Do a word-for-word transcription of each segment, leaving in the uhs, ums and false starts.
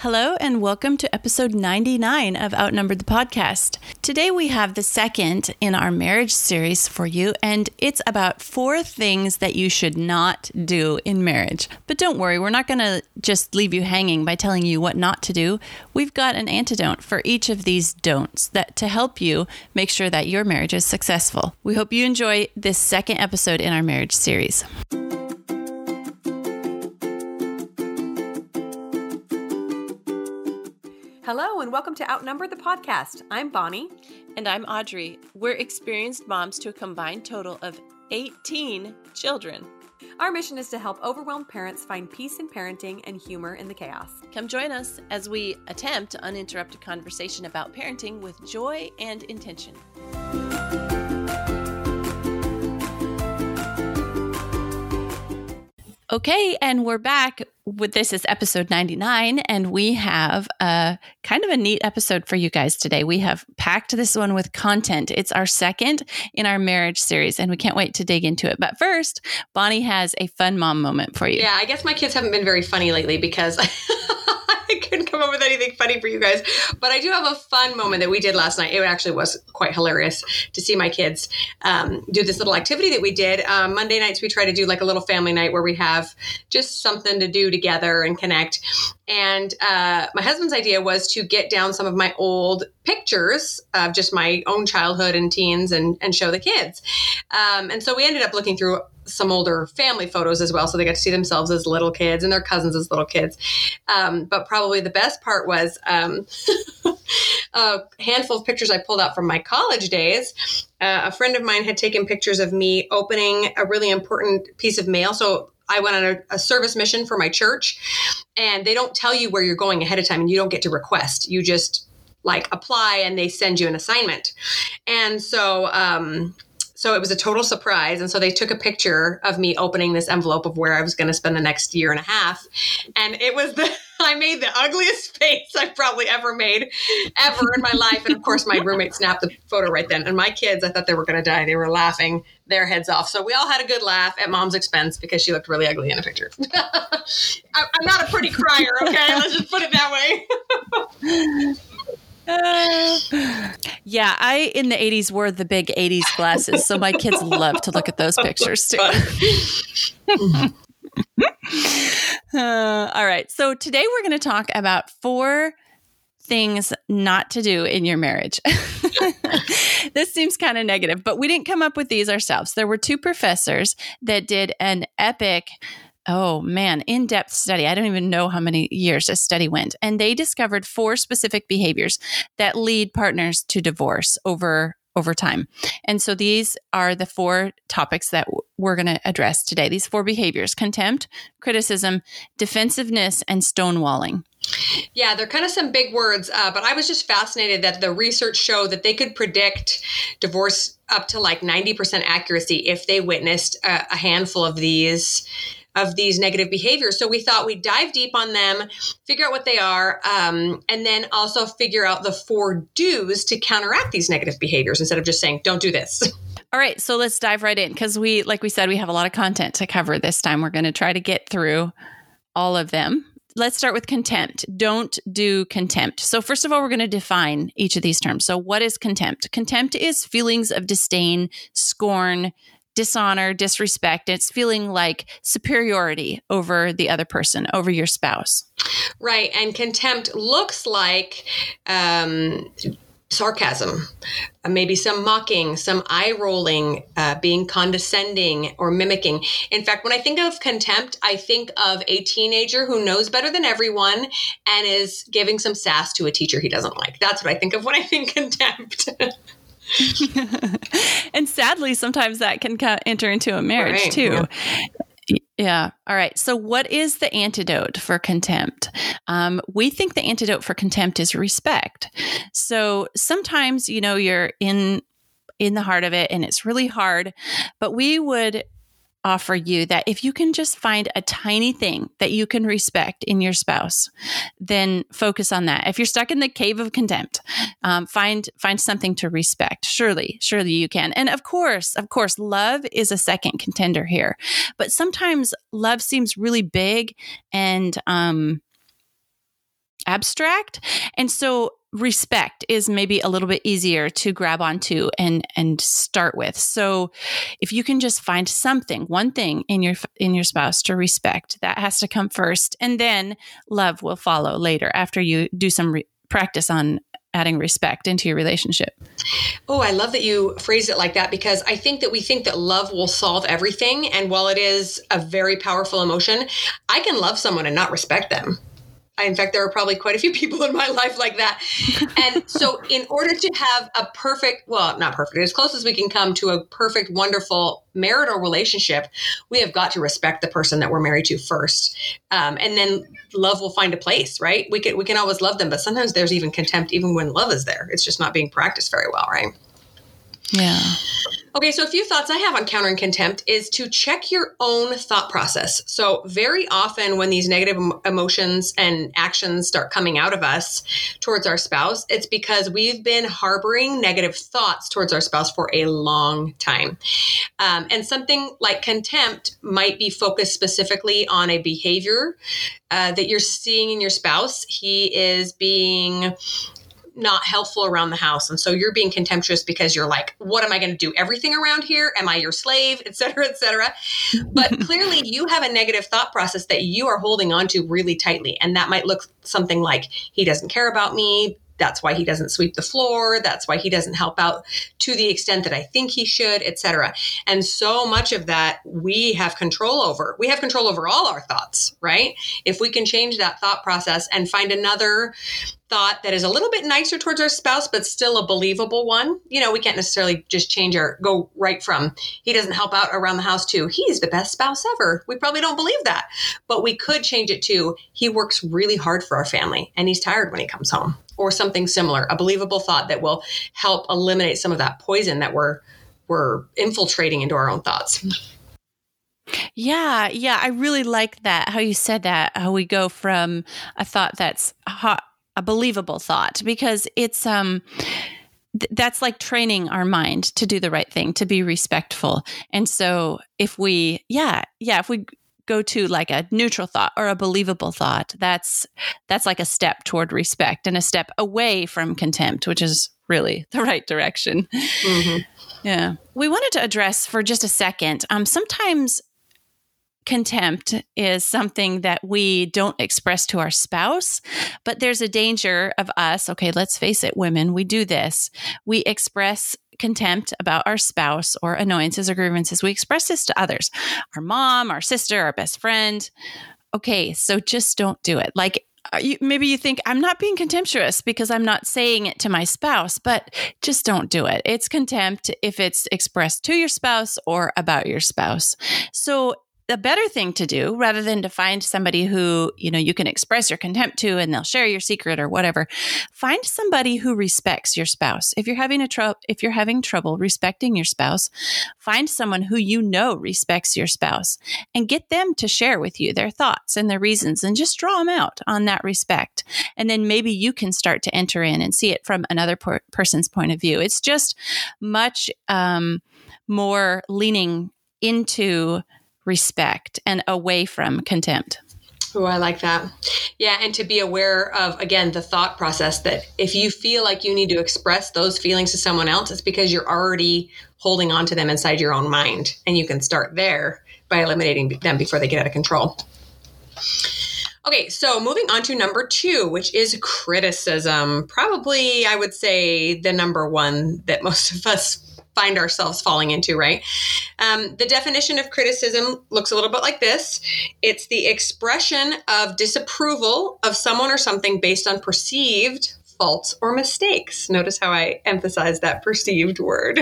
Hello and welcome to episode ninety-nine of Outnumbered the Podcast. Today we have the second in our marriage series for you, and it's about four things that you should not do in marriage. But don't worry, we're not going to just leave you hanging by telling you what not to do. We've got an antidote for each of these don'ts that to help you make sure that your marriage is successful. We hope you enjoy this second episode in our marriage series. Hello and welcome to Outnumber the Podcast. I'm Bonnie. And I'm Audrey. We're experienced moms to a combined total of eighteen children. Our mission is to help overwhelmed parents find peace in parenting and humor in the chaos. Come join us as we attempt uninterrupted conversation about parenting with joy and intention. Okay, and we're back with this is episode ninety-nine, and we have a kind of a neat episode for you guys today. We have packed this one with content. It's our second in our marriage series, and we can't wait to dig into it. But first, Bonnie has a fun mom moment for you. Yeah, I guess my kids haven't been very funny lately because I couldn't come up with anything funny for you guys. But I do have a fun moment that we did last night. It actually was quite hilarious to see my kids um, do this little activity that we did. Um, Monday nights, we try to do like a little family night where we have just something to do together and connect. And uh, my husband's idea was to get down some of my old pictures of just my own childhood and teens and, and show the kids. Um, and so we ended up looking through some older family photos as well. So they got to see themselves as little kids and their cousins as little kids. Um, but probably the best part was um, a handful of pictures I pulled out from my college days. Uh, a friend of mine had taken pictures of me opening a really important piece of mail. So I went on a, a service mission for my church, and they don't tell you where you're going ahead of time, and you don't get to request. You just like apply and they send you an assignment. And so, um, So it was a total surprise. And so they took a picture of me opening this envelope of where I was going to spend the next year and a half. And it was the, I made the ugliest face I've probably ever made ever in my life. And of course, my roommate snapped the photo right then. And my kids, I thought they were going to die. They were laughing their heads off. So we all had a good laugh at mom's expense because she looked really ugly in a picture. I'm not a pretty crier, okay? Let's just put it that way. Uh, yeah, I, in the eighties, wore the big eighties glasses, so my kids love to look at those pictures, too. uh, all right, so today we're going to talk about four things not to do in your marriage. This seems kind of negative, but we didn't come up with these ourselves. There were two professors that did an epic Oh man, in-depth study. I don't even know how many years this study went. And they discovered four specific behaviors that lead partners to divorce over, over time. And so these are the four topics that w- we're going to address today. These four behaviors: contempt, criticism, defensiveness, and stonewalling. Yeah, they're kind of some big words, uh, but I was just fascinated that the research showed that they could predict divorce up to like ninety percent accuracy if they witnessed a, a handful of these of these negative behaviors. So we thought we'd dive deep on them, figure out what they are, um, and then also figure out the four do's to counteract these negative behaviors instead of just saying, don't do this. All right, so let's dive right in because we, like we said, we have a lot of content to cover this time. We're going to try to get through all of them. Let's start with contempt. Don't do contempt. So first of all, we're going to define each of these terms. So what is contempt? Contempt is feelings of disdain, scorn, dishonor, disrespect. It's feeling like superiority over the other person, over your spouse. Right. And contempt looks like um, sarcasm, uh, maybe some mocking, some eye rolling, uh, being condescending or mimicking. In fact, when I think of contempt, I think of a teenager who knows better than everyone and is giving some sass to a teacher he doesn't like. That's what I think of when I think contempt. And sadly, sometimes that can enter into a marriage right, too. Yeah. yeah. All right. So what is the antidote for contempt? Um, we think the antidote for contempt is respect. So sometimes, you know, you're in, in the heart of it and it's really hard, but we would offer you that if you can just find a tiny thing that you can respect in your spouse, then focus on that. If you're stuck in the cave of contempt, um, find find something to respect. Surely, surely you can. And of course, of course, love is a second contender here. But sometimes love seems really big and um, abstract. And so respect is maybe a little bit easier to grab onto and and start with. So if you can just find something, one thing in your in your spouse to respect, that has to come first, and then love will follow later after you do some re- practice on adding respect into your relationship. Oh, I love that you phrased it like that, because I think that we think that love will solve everything. And while it is a very powerful emotion, I can love someone and not respect them. In fact, there are probably quite a few people in my life like that. And so in order to have a perfect, well, not perfect, as close as we can come to a perfect, wonderful marital relationship, we have got to respect the person that we're married to first. Um, and then love will find a place, right? We can, we can always love them, but sometimes there's even contempt even when love is there. It's just not being practiced very well, right? Yeah. Okay, so a few thoughts I have on countering contempt is to check your own thought process. So very often when these negative emotions and actions start coming out of us towards our spouse, it's because we've been harboring negative thoughts towards our spouse for a long time. Um, and something like contempt might be focused specifically on a behavior uh, that you're seeing in your spouse. He is being not helpful around the house. And so you're being contemptuous because you're like, what am I going to do? Everything around here? Am I your slave? Et cetera, et cetera. But clearly you have a negative thought process that you are holding on to really tightly. And that might look something like, he doesn't care about me. That's why he doesn't sweep the floor. That's why he doesn't help out to the extent that I think he should, et cetera. And so much of that we have control over. We have control over all our thoughts, right? If we can change that thought process and find another thought that is a little bit nicer towards our spouse, but still a believable one. You know, we can't necessarily just change our, go right from, he doesn't help out around the house to, he's the best spouse ever. We probably don't believe that, but we could change it to, he works really hard for our family and he's tired when he comes home, or something similar, a believable thought that will help eliminate some of that poison that we're, we're infiltrating into our own thoughts. Yeah. Yeah. I really like that. How you said that, how we go from a thought that's hot, a believable thought, because it's, um, th- that's like training our mind to do the right thing, to be respectful. And so if we, yeah, yeah, if we go to like a neutral thought or a believable thought, that's, that's like a step toward respect and a step away from contempt, which is really the right direction. Mm-hmm. Yeah. We wanted to address for just a second, um, sometimes contempt is something that we don't express to our spouse, but there's a danger of us. Okay, let's face it, women, we do this. We express contempt about our spouse or annoyances or grievances. We express this to others, our mom, our sister, our best friend. Okay, so just don't do it. Like, you, maybe you think, I'm not being contemptuous because I'm not saying it to my spouse, but just don't do it. It's contempt if it's expressed to your spouse or about your spouse. So the better thing to do, rather than to find somebody who, you know, you can express your contempt to and they'll share your secret or whatever, find somebody who respects your spouse. If you're having a tr- if you're having trouble respecting your spouse, find someone who you know respects your spouse and get them to share with you their thoughts and their reasons, and just draw them out on that respect. And then maybe you can start to enter in and see it from another per- person's point of view. It's just much um, more leaning into respect and away from contempt. Oh, I like that. Yeah. And to be aware of, again, the thought process that if you feel like you need to express those feelings to someone else, it's because you're already holding on to them inside your own mind. And you can start there by eliminating them before they get out of control. Okay, so moving on to number two, which is criticism. Probably, I would say, the number one that most of us find ourselves falling into, right? Um, the definition of criticism looks a little bit like this. It's the expression of disapproval of someone or something based on perceived faults or mistakes. Notice how I emphasize that perceived word.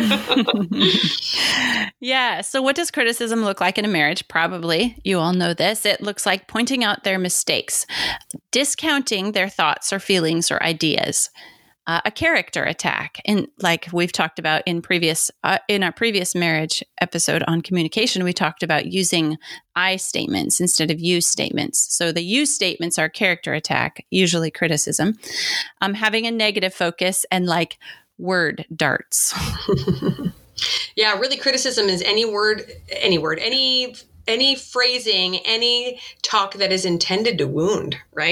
Yeah. So what does criticism look like in a marriage? Probably, you all know this. It looks like pointing out their mistakes, discounting their thoughts or feelings or ideas. Uh, a character attack. And like we've talked about in previous, uh, in our previous marriage episode on communication, we talked about using I statements instead of you statements. So the you statements are character attack, usually criticism, um, having a negative focus, and like word darts. Yeah, really criticism is any word, any word, any, any phrasing, any talk that is intended to wound, right?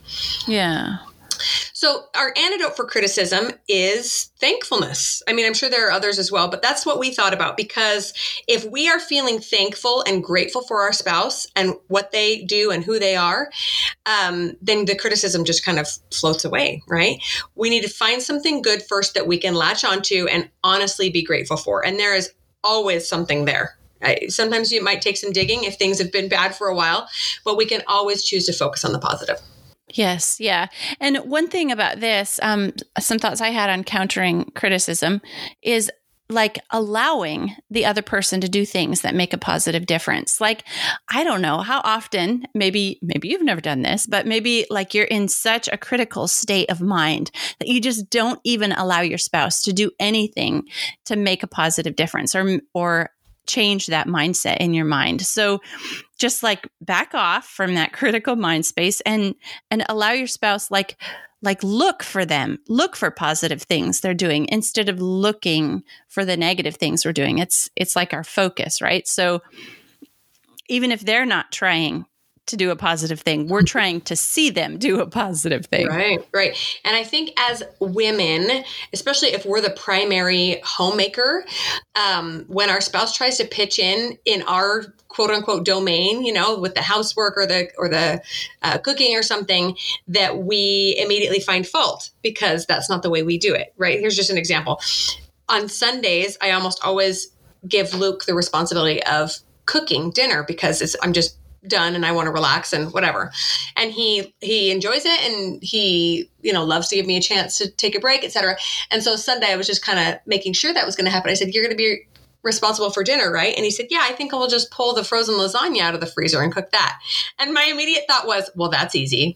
Yeah. So our antidote for criticism is thankfulness. I mean, I'm sure there are others as well, but that's what we thought about, because if we are feeling thankful and grateful for our spouse and what they do and who they are, um, then the criticism just kind of floats away, right? We need to find something good first that we can latch onto and honestly be grateful for. And there is always something there. I, sometimes it might take some digging if things have been bad for a while, but we can always choose to focus on the positive. Yes. Yeah. And one thing about this, um, some thoughts I had on countering criticism is like allowing the other person to do things that make a positive difference. Like, I don't know how often, maybe, maybe you've never done this, but maybe like you're in such a critical state of mind that you just don't even allow your spouse to do anything to make a positive difference or, or change that mindset in your mind. So just like back off from that critical mind space and and allow your spouse like like look for them, look for positive things they're doing instead of looking for the negative things we're doing. It's it's like our focus, right? So even if they're not trying to do a positive thing, we're trying to see them do a positive thing. Right, right. And I think as women, especially if we're the primary homemaker, um, when our spouse tries to pitch in in our quote unquote domain, you know, with the housework or the or the uh, cooking or something, that we immediately find fault because that's not the way we do it, right? Here's just an example. On Sundays, I almost always give Luke the responsibility of cooking dinner because it's I'm just done and I want to relax and whatever. And he, he enjoys it and he, you know, loves to give me a chance to take a break, et cetera. And so Sunday I was just kind of making sure that was going to happen. I said, you're going to be responsible for dinner, right? And he said, yeah, I think I'll just pull the frozen lasagna out of the freezer and cook that. And my immediate thought was, well, that's easy.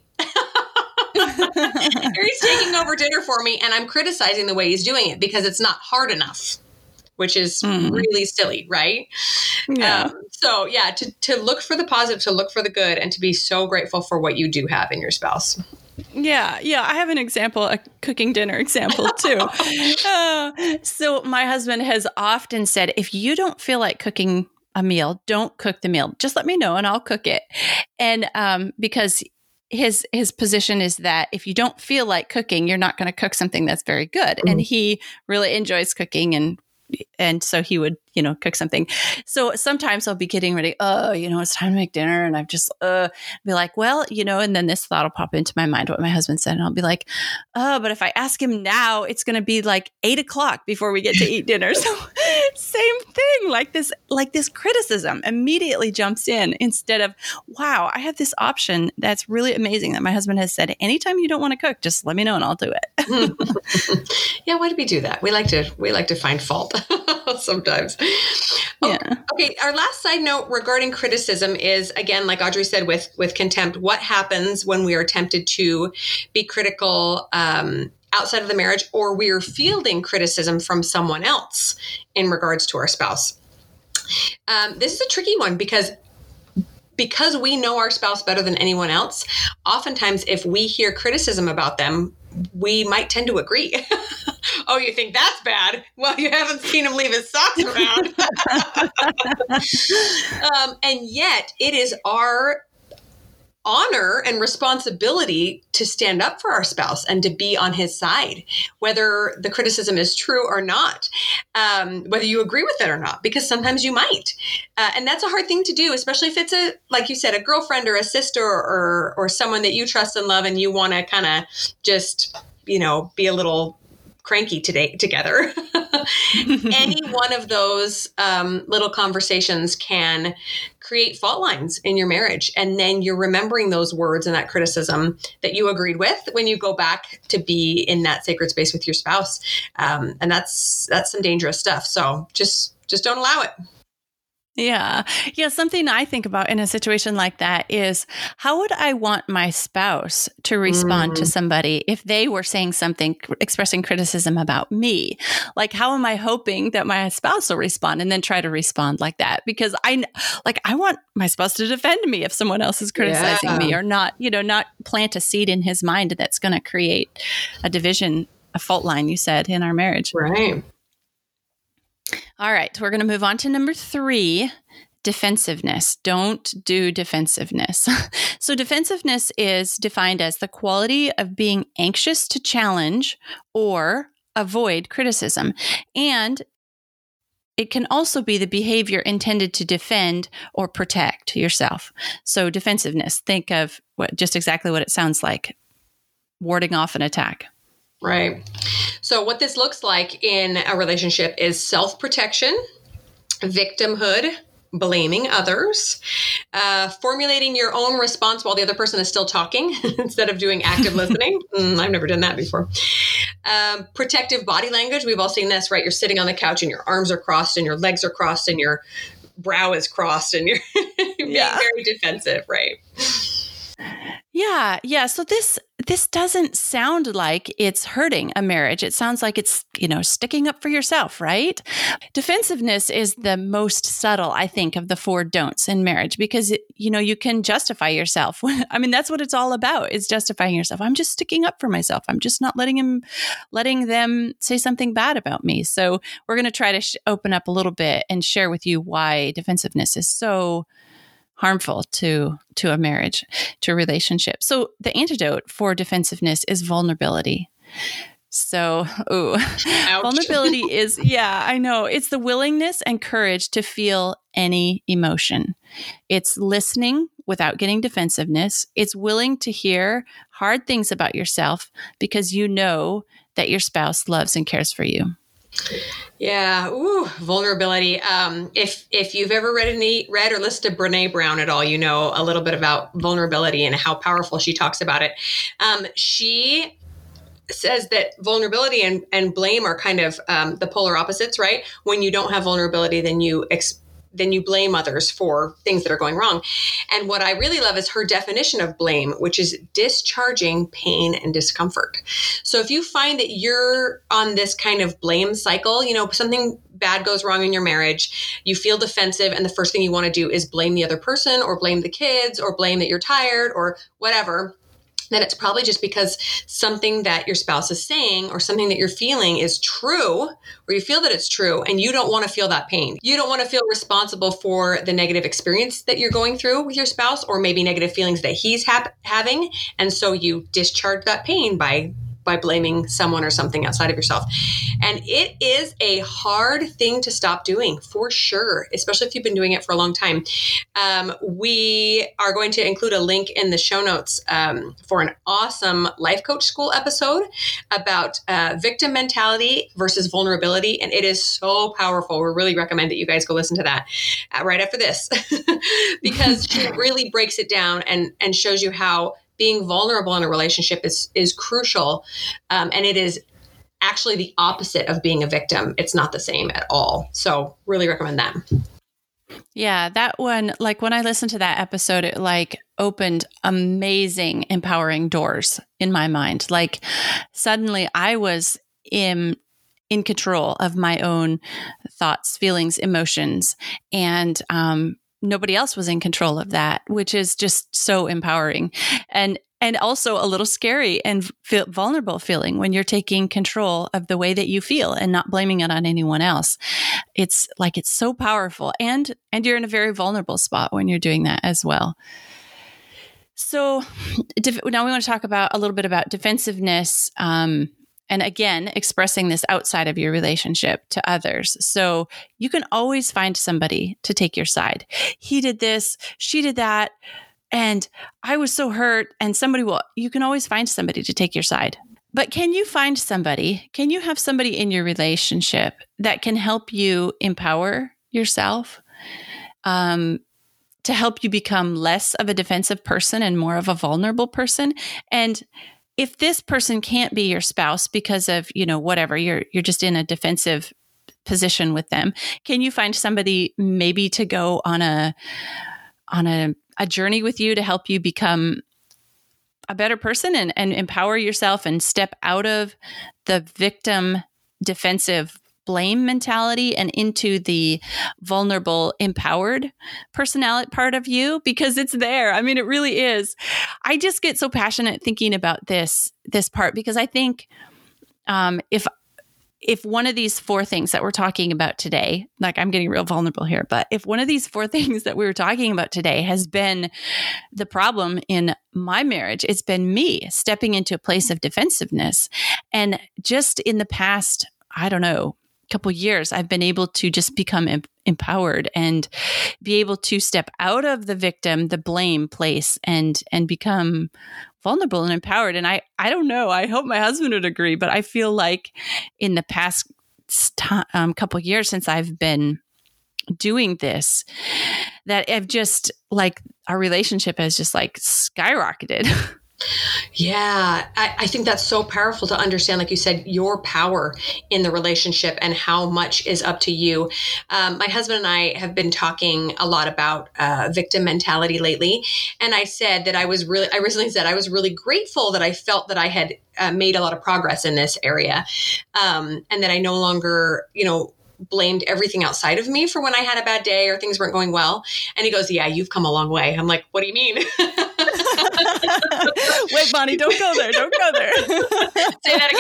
He's taking over dinner for me and I'm criticizing the way he's doing it because it's not hard enough, which is mm. really silly, right? Yeah. Um, so yeah, to, to look for the positive, to look for the good, and to be so grateful for what you do have in your spouse. Yeah. Yeah. I have an example, a cooking dinner example too. uh, so my husband has often said, if you don't feel like cooking a meal, don't cook the meal. Just let me know and I'll cook it. And um, because his his position is that if you don't feel like cooking, you're not going to cook something that's very good. Mm-hmm. And he really enjoys cooking and And so he would, you know, cook something. So sometimes I'll be getting ready. Oh, you know, it's time to make dinner. And I've just uh, be like, well, you know, and then this thought will pop into my mind, what my husband said. And I'll be like, oh, but if I ask him now, it's going to be like eight o'clock before we get to eat dinner. So same thing, like this, like this criticism immediately jumps in instead of, wow, I have this option that's really amazing that my husband has said, anytime you don't want to cook, just let me know and I'll do it. Yeah. Why do we do that? We like to, we like to find fault sometimes. Yeah. Okay. Okay. Our last side note regarding criticism is, again, like Audrey said, with, with contempt, what happens when we are tempted to be critical, um, outside of the marriage, or we're fielding criticism from someone else in regards to our spouse. Um, this is a tricky one because because we know our spouse better than anyone else. Oftentimes, if we hear criticism about them, we might tend to agree. Oh, you think that's bad? Well, you haven't seen him leave his socks around. um, and yet, it is our honor and responsibility to stand up for our spouse and to be on his side, whether the criticism is true or not, um, whether you agree with it or not, because sometimes you might. Uh, and that's a hard thing to do, especially if it's a, like you said, a girlfriend or a sister or, or someone that you trust and love and you want to kind of just, you know, be a little cranky today together. Any one of those um, little conversations can create fault lines in your marriage. And then you're remembering those words and that criticism that you agreed with when you go back to be in that sacred space with your spouse. Um, and that's, that's some dangerous stuff. So just, just don't allow it. Yeah. Yeah. Something I think about in a situation like that is, how would I want my spouse to respond mm. to somebody if they were saying something, expressing criticism about me? Like, how am I hoping that my spouse will respond and then try to respond like that? Because I, like, I want my spouse to defend me if someone else is criticizing yeah. me, or not, you know, not plant a seed in his mind that's going to create a division, a fault line, you said, in our marriage. Right. All right, we're going to move on to number three, defensiveness. Don't do defensiveness. So defensiveness is defined as the quality of being anxious to challenge or avoid criticism. And it can also be the behavior intended to defend or protect yourself. So defensiveness, think of what, just exactly what it sounds like, warding off an attack. Right. So what this looks like in a relationship is self-protection, victimhood, blaming others, uh, formulating your own response while the other person is still talking instead of doing active listening. Mm, I've never done that before. Um, protective body language. We've all seen this, right? You're sitting on the couch and your arms are crossed and your legs are crossed and your brow is crossed and you're being yeah. very defensive, right? Yeah. Yeah. So this, this doesn't sound like it's hurting a marriage. It sounds like it's, you know, sticking up for yourself, right? Defensiveness is the most subtle, I think, of the four don'ts in marriage because, you know, you can justify yourself. I mean, that's what it's all about, is justifying yourself. I'm just sticking up for myself. I'm just not letting him, letting them say something bad about me. So we're going to try to sh- open up a little bit and share with you why defensiveness is so harmful to to a marriage, to a relationship. So the antidote for defensiveness is vulnerability. So, ooh, vulnerability is, yeah, I know. It's the willingness and courage to feel any emotion. It's listening without getting defensiveness. It's willing to hear hard things about yourself because you know that your spouse loves and cares for you. Yeah. Ooh, vulnerability. Um, if, if you've ever read any, read or listened to Brene Brown at all, you know a little bit about vulnerability and how powerful she talks about it. Um, she says that vulnerability and, and blame are kind of um, the polar opposites, right? When you don't have vulnerability, then you ex- then you blame others for things that are going wrong. And what I really love is her definition of blame, which is discharging pain and discomfort. So if you find that you're on this kind of blame cycle, you know, something bad goes wrong in your marriage, you feel defensive, and the first thing you want to do is blame the other person or blame the kids or blame that you're tired or whatever, then it's probably just because something that your spouse is saying or something that you're feeling is true, or you feel that it's true, and you don't want to feel that pain. You don't want to feel responsible for the negative experience that you're going through with your spouse, or maybe negative feelings that he's ha- having. And so you discharge that pain by by blaming someone or something outside of yourself. And it is a hard thing to stop doing, for sure, especially if you've been doing it for a long time. Um, we are going to include a link in the show notes um, for an awesome Life Coach School episode about uh, victim mentality versus vulnerability. And it is so powerful. We really recommend that you guys go listen to that uh, right after this, because she really breaks it down and, and shows you how being vulnerable in a relationship is is crucial. Um, and it is actually the opposite of being a victim. It's not the same at all. So really recommend that. Yeah, that one, like when I listened to that episode, it like opened amazing, empowering doors in my mind. Like suddenly I was in in control of my own thoughts, feelings, emotions, and um nobody else was in control of that, which is just so empowering and and also a little scary and feel vulnerable feeling when you're taking control of the way that you feel and not blaming it on anyone else. It's like it's so powerful, and and you're in a very vulnerable spot when you're doing that as well. So def- now we want to talk about a little bit about defensiveness. Um, And again, expressing this outside of your relationship to others. So you can always find somebody to take your side. He did this, she did that, and I was so hurt. And somebody will, you can always find somebody to take your side. But can you find somebody, can you have somebody in your relationship that can help you empower yourself, um, to help you become less of a defensive person and more of a vulnerable person? And if this person can't be your spouse because of, you know, whatever, you're you're just in a defensive position with them, can you find somebody maybe to go on a on a, a journey with you to help you become a better person and, and empower yourself and step out of the victim defensive blame mentality and into the vulnerable, empowered personality part of you, because it's there. I mean, it really is. I just get so passionate thinking about this, this part, because I think um, if if one of these four things that we're talking about today, like I'm getting real vulnerable here, but if one of these four things that we were talking about today has been the problem in my marriage, it's been me stepping into a place of defensiveness. And just in the past, I don't know, couple years, I've been able to just become em- empowered and be able to step out of the victim, the blame place, and and become vulnerable and empowered. And I, I don't know, I hope my husband would agree, but I feel like in the past st- um, couple years since I've been doing this, that I've just like our relationship has just like skyrocketed. Yeah, I, I think that's so powerful to understand, like you said, your power in the relationship and how much is up to you. Um, my husband and I have been talking a lot about uh, victim mentality lately. And I said that I was really, I recently said I was really grateful that I felt that I had uh, made a lot of progress in this area. Um, and that I no longer, you know, blamed everything outside of me for when I had a bad day or things weren't going well. And he goes, yeah, you've come a long way. I'm like, what do you mean? Wait, Bonnie, don't go there. Don't go there. Say that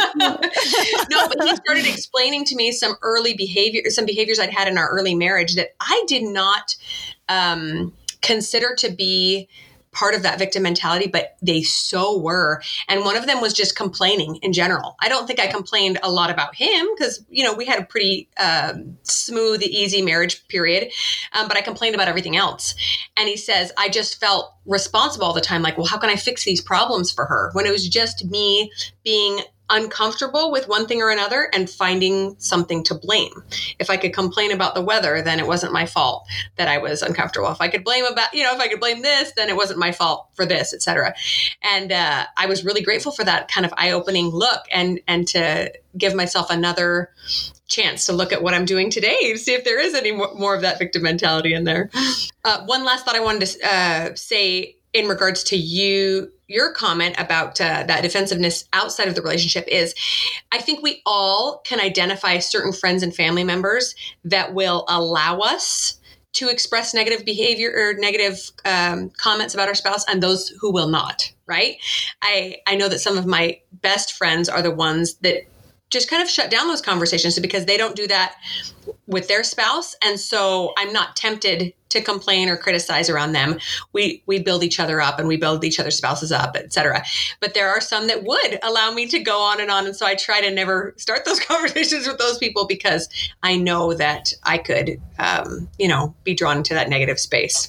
again. No, but he started explaining to me some early behavior, some behaviors I'd had in our early marriage that I did not um, consider to be part of that victim mentality, but they so were. And one of them was just complaining in general. I don't think I complained a lot about him because, you know, we had a pretty um, smooth, easy marriage period. Um, but I complained about everything else. And he says, I just felt responsible all the time. Like, well, how can I fix these problems for her? When it was just me being uncomfortable with one thing or another and finding something to blame. If I could complain about the weather, then it wasn't my fault that I was uncomfortable. If I could blame about, you know, if I could blame this, then it wasn't my fault for this, et cetera. And uh, I was really grateful for that kind of eye-opening look and and to give myself another chance to look at what I'm doing today to see if there is any more, more of that victim mentality in there. Uh, one last thought I wanted to uh, say in regards to you, your comment about uh, that defensiveness outside of the relationship is, I think we all can identify certain friends and family members that will allow us to express negative behavior or negative um, comments about our spouse, and those who will not, right? I, I know that some of my best friends are the ones that just kind of shut down those conversations because they don't do that with their spouse. And so I'm not tempted to complain or criticize around them. We we build each other up and we build each other's spouses up, et cetera. But there are some that would allow me to go on and on. And so I try to never start those conversations with those people because I know that I could, um, you know, be drawn into that negative space.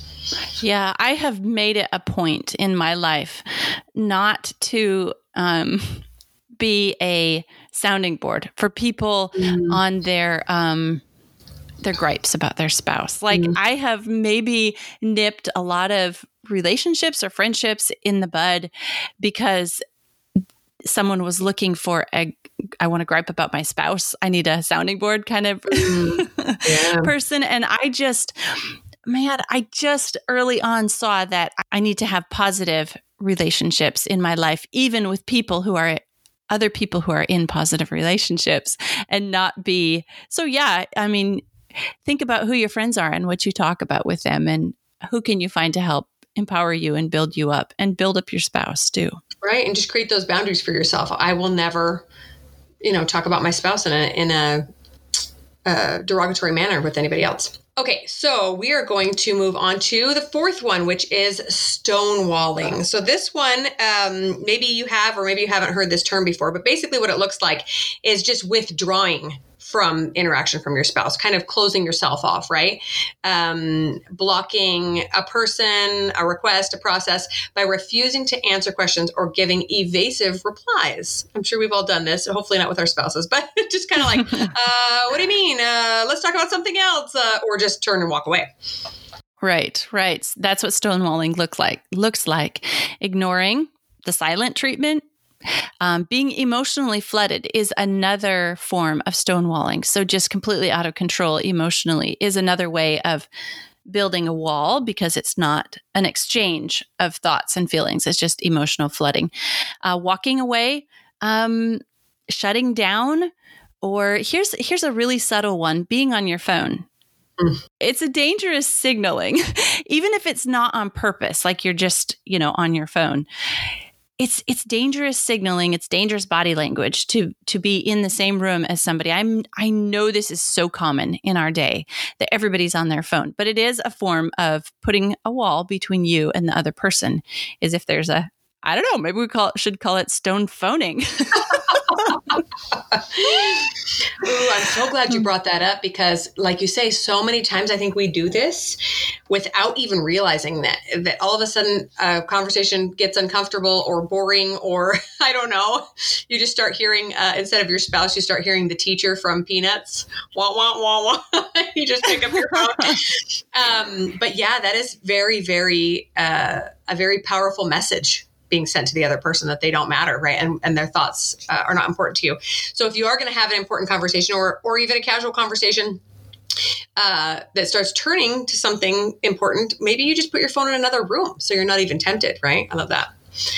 Yeah, I have made it a point in my life not to um, be a sounding board for people mm. on their um, their gripes about their spouse. Like mm. I have maybe nipped a lot of relationships or friendships in the bud because someone was looking for a, I want to gripe about my spouse, I need a sounding board kind of mm. yeah. person. And I just, man, I just early on saw that I need to have positive relationships in my life, even with people who are other people who are in positive relationships, and not be, so yeah, I mean, think about who your friends are and what you talk about with them and who can you find to help empower you and build you up and build up your spouse too. Right. And just create those boundaries for yourself. I will never, you know, talk about my spouse in a, in a, a derogatory manner with anybody else. Okay, so we are going to move on to the fourth one, which is stonewalling. So this one, um, maybe you have, or maybe you haven't heard this term before, but basically what it looks like is just withdrawing from interaction from your spouse, kind of closing yourself off, right? Um, blocking a person, a request, a process by refusing to answer questions or giving evasive replies. I'm sure we've all done this, hopefully not with our spouses, but just kind of like, uh, what do you mean? Uh, let's talk about something else, uh, or just turn and walk away. Right, right. That's what stonewalling looks like. Looks like ignoring the silent treatment. Um, being emotionally flooded is another form of stonewalling. So just completely out of control emotionally is another way of building a wall because it's not an exchange of thoughts and feelings. It's just emotional flooding. Uh, walking away, um, shutting down, or here's here's a really subtle one, being on your phone. Mm. It's a dangerous signaling, even if it's not on purpose, like you're just, you know, on your phone. it's it's dangerous signaling, it's dangerous body language to to be in the same room as somebody. I'm I know this is so common in our day that everybody's on their phone, but it is a form of putting a wall between you and the other person. Is if there's a I don't know, maybe we call it, should call it stone phoning. Ooh, I'm so glad you brought that up because, like you say, so many times I think we do this without even realizing that, that all of a sudden a conversation gets uncomfortable or boring or I don't know. You just start hearing, uh, instead of your spouse, you start hearing the teacher from Peanuts. Wah, wah, wah, wah. You just pick up your phone. um, but yeah, that is very, very, uh, a very powerful message being sent to the other person that they don't matter, right? And, and their thoughts uh, are not important to you. So if you are going to have an important conversation or or even a casual conversation uh, that starts turning to something important, maybe you just put your phone in another room so you're not even tempted, right? I love that.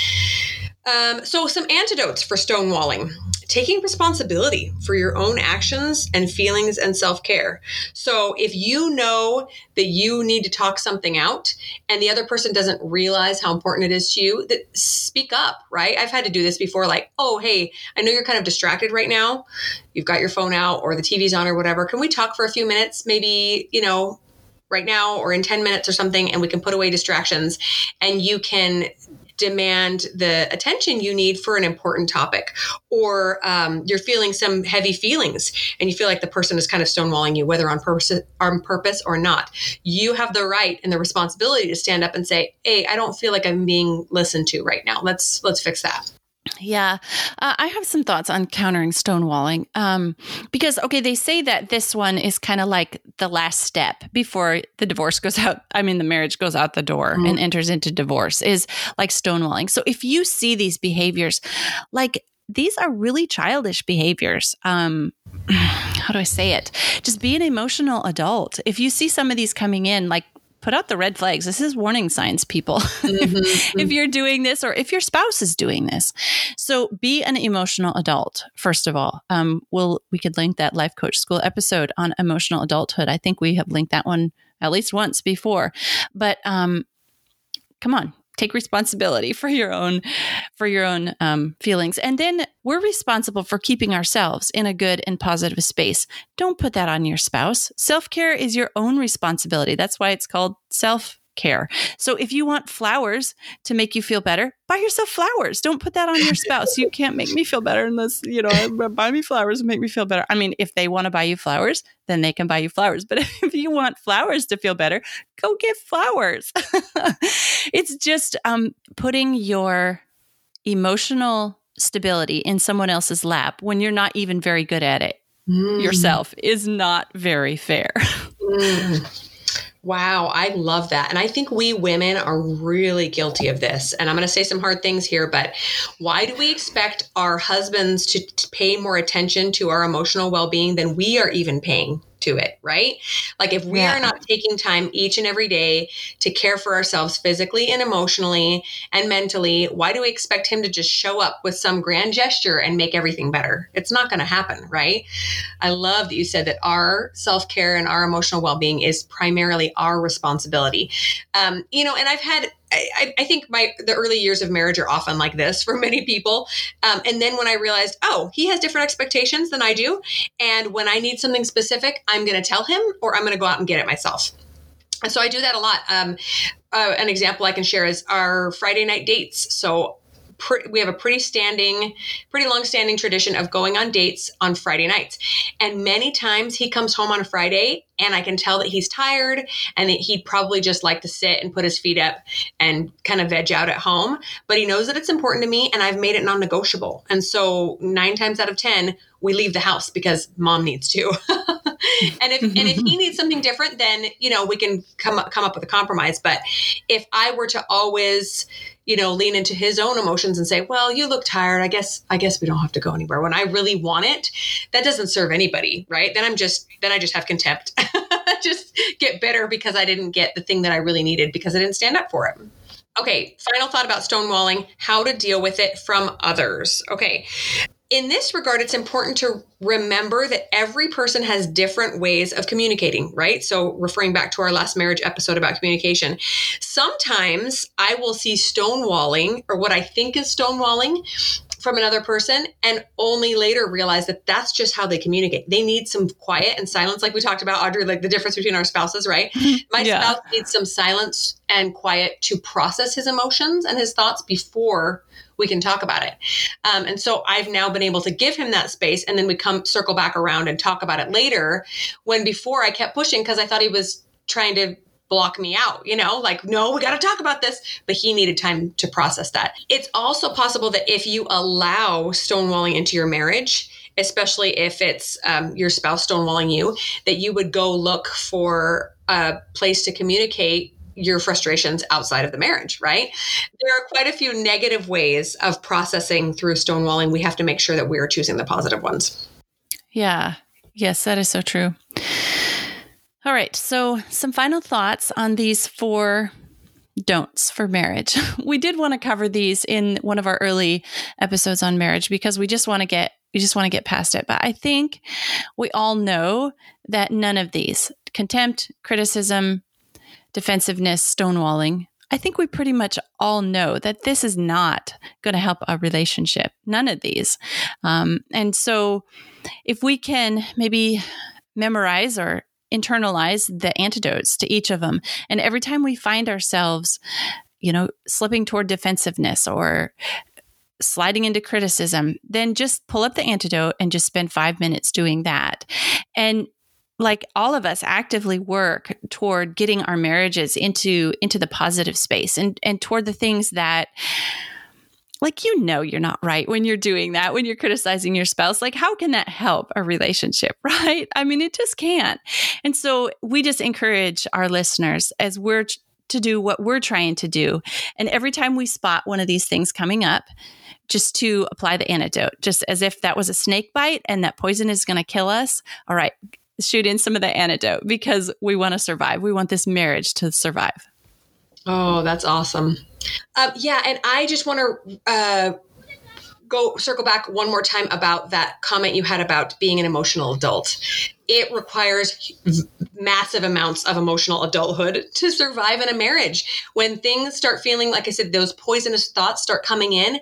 Um, so some antidotes for stonewalling. Taking responsibility for your own actions and feelings and self-care. So if you know that you need to talk something out and the other person doesn't realize how important it is to you, that speak up, right? I've had to do this before, like, oh, hey, I know you're kind of distracted right now. You've got your phone out or the T V's on or whatever. Can we talk for a few minutes? Maybe, you know, right now or in ten minutes or something, and we can put away distractions and you can demand the attention you need for an important topic, or um, you're feeling some heavy feelings and you feel like the person is kind of stonewalling you, whether on purpose, on purpose or not. You have the right and the responsibility to stand up and say, hey, I don't feel like I'm being listened to right now. Let's, let's fix that. Yeah, uh, I have some thoughts on countering stonewalling um, because, okay, they say that this one is kind of like the last step before the divorce goes out. I mean, the marriage goes out the door mm-hmm. and enters into divorce is like stonewalling. So if you see these behaviors, like these are really childish behaviors. Um, how do I say it? Just be an emotional adult. If you see some of these coming in, like, put out the red flags. This is warning signs, people. Mm-hmm. if, if you're doing this or if your spouse is doing this. So be an emotional adult, first of all. Um, we'll, we could link that Life Coach School episode on emotional adulthood. I think we have linked that one at least once before. But um, come on. Take responsibility for your own, for your own um, feelings. And then we're responsible for keeping ourselves in a good and positive space. Don't put that on your spouse. Self-care is your own responsibility. That's why it's called self-care. So if you want flowers to make you feel better, buy yourself flowers. Don't put that on your spouse. You can't make me feel better unless, you know, buy me flowers and make me feel better. I mean, if they want to buy you flowers, then they can buy you flowers. But if you want flowers to feel better, go get flowers. It's just um, putting your emotional stability in someone else's lap when you're not even very good at it mm. yourself is not very fair. mm. Wow, I love that. And I think we women are really guilty of this. And I'm going to say some hard things here, but why do we expect our husbands to, to pay more attention to our emotional well-being than we are even paying to it, right? Like if we yeah. are not taking time each and every day to care for ourselves physically and emotionally and mentally, why do we expect him to just show up with some grand gesture and make everything better? It's not going to happen, right? I love that you said that our self-care and our emotional well-being is primarily our responsibility. Um, you know, and I've had I, I think my the early years of marriage are often like this for many people. Um, and then when I realized, oh, he has different expectations than I do. And when I need something specific, I'm going to tell him or I'm going to go out and get it myself. And so I do that a lot. Um, uh, an example I can share is our Friday night dates. So Pre- we have a pretty standing, pretty long-standing tradition of going on dates on Friday nights. And many times he comes home on a Friday and I can tell that he's tired and that he'd probably just like to sit and put his feet up and kind of veg out at home. But he knows that it's important to me and I've made it non-negotiable. And so nine times out of ten, we leave the house because mom needs to. And if and if he needs something different, then, you know, we can come up, come up with a compromise. But if I were to always, you know, lean into his own emotions and say, well, you look tired. I guess, I guess we don't have to go anywhere when I really want it. That doesn't serve anybody, right? Then I'm just, then I just have contempt. Just get bitter because I didn't get the thing that I really needed because I didn't stand up for it. Okay. Final thought about stonewalling, how to deal with it from others. Okay. in this regard, it's important to remember that every person has different ways of communicating, right? So referring back to our last marriage episode about communication, sometimes I will see stonewalling or what I think is stonewalling from another person and only later realize that that's just how they communicate. They need some quiet and silence. Like we talked about, Audrey, like the difference between our spouses, right? My yeah. spouse needs some silence and quiet to process his emotions and his thoughts before we can talk about it. Um, and so I've now been able to give him that space, and then we come circle back around and talk about it later, when before I kept pushing because I thought he was trying to block me out, you know, like, no, we got to talk about this, but he needed time to process that. It's also possible that if you allow stonewalling into your marriage, especially if it's um, your spouse stonewalling you, that you would go look for a place to communicate your frustrations outside of the marriage, right? There are quite a few negative ways of processing through stonewalling. We have to make sure that we are choosing the positive ones. Yeah. Yes, that is so true. All right. So some final thoughts on these four don'ts for marriage. We did want to cover these in one of our early episodes on marriage because we just want to get, we just want to get past it. But I think we all know that none of these, contempt, criticism, defensiveness, stonewalling, I think we pretty much all know that this is not going to help a relationship. None of these. Um, and so if we can maybe memorize or internalize the antidotes to each of them, and every time we find ourselves, you know, slipping toward defensiveness or sliding into criticism, then just pull up the antidote and just spend five minutes doing that. And like all of us actively work toward getting our marriages into, into the positive space and, and toward the things that, like, you know, you're not right when you're doing that, when you're criticizing your spouse. Like, how can that help a relationship, right? I mean, it just can't. And so we just encourage our listeners as we're t- to do what we're trying to do. And every time we spot one of these things coming up, just to apply the antidote, just as if that was a snake bite and that poison is going to kill us. All right, shoot in some of the antidote because we want to survive. We want this marriage to survive. Oh, that's awesome. Um, yeah. And I just want to uh, go circle back one more time about that comment you had about being an emotional adult. It requires massive amounts of emotional adulthood to survive in a marriage. When things start feeling, like I said, those poisonous thoughts start coming in,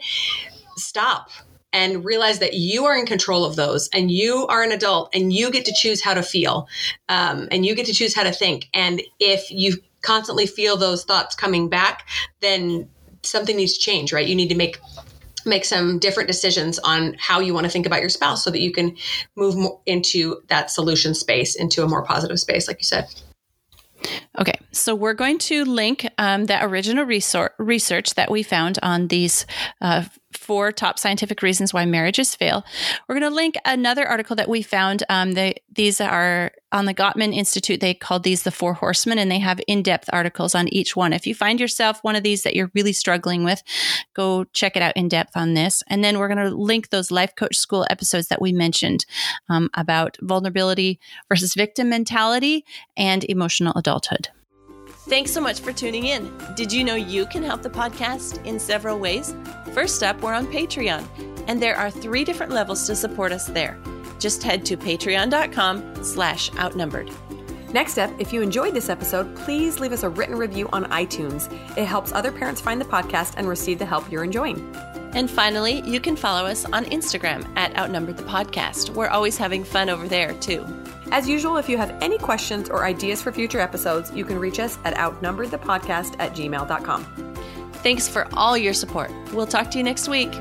stop and realize that you are in control of those, and you are an adult, and you get to choose how to feel, um, and you get to choose how to think. And if you constantly feel those thoughts coming back, then something needs to change, right? You need to make make some different decisions on how you want to think about your spouse so that you can move more into that solution space, into a more positive space, like you said. Okay, so we're going to link um, the original resor- research that we found on these uh, four top scientific reasons why marriages fail. We're going to link another article that we found. Um, they, these are on the Gottman Institute. They called these the Four Horsemen, and they have in-depth articles on each one. If you find yourself one of these that you're really struggling with, go check it out in depth on this. And then we're going to link those Life Coach School episodes that we mentioned um, about vulnerability versus victim mentality and emotional adulthood. Thanks so much for tuning in. Did you know you can help the podcast in several ways? First up, we're on Patreon, and there are three different levels to support us there. Just head to patreon.com slash outnumbered. Next up, if you enjoyed this episode, please leave us a written review on iTunes. It helps other parents find the podcast and receive the help you're enjoying. And finally, you can follow us on Instagram at Outnumbered the Podcast. We're always having fun over there, too. As usual, if you have any questions or ideas for future episodes, you can reach us at outnumberedthepodcast at gmail dot com. Thanks for all your support. We'll talk to you next week.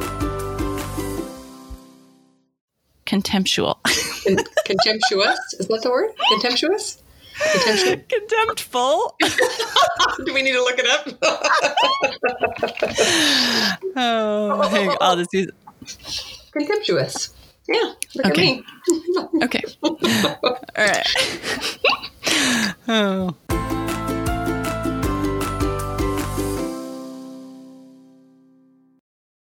Contemptual. Con- contemptuous? Is that the word? Contemptuous? Contemptuous. Contemptful. Do we need to look it up? oh, hang on. I'll just use contemptuous. Yeah, look okay. at me. Okay. All right. Oh.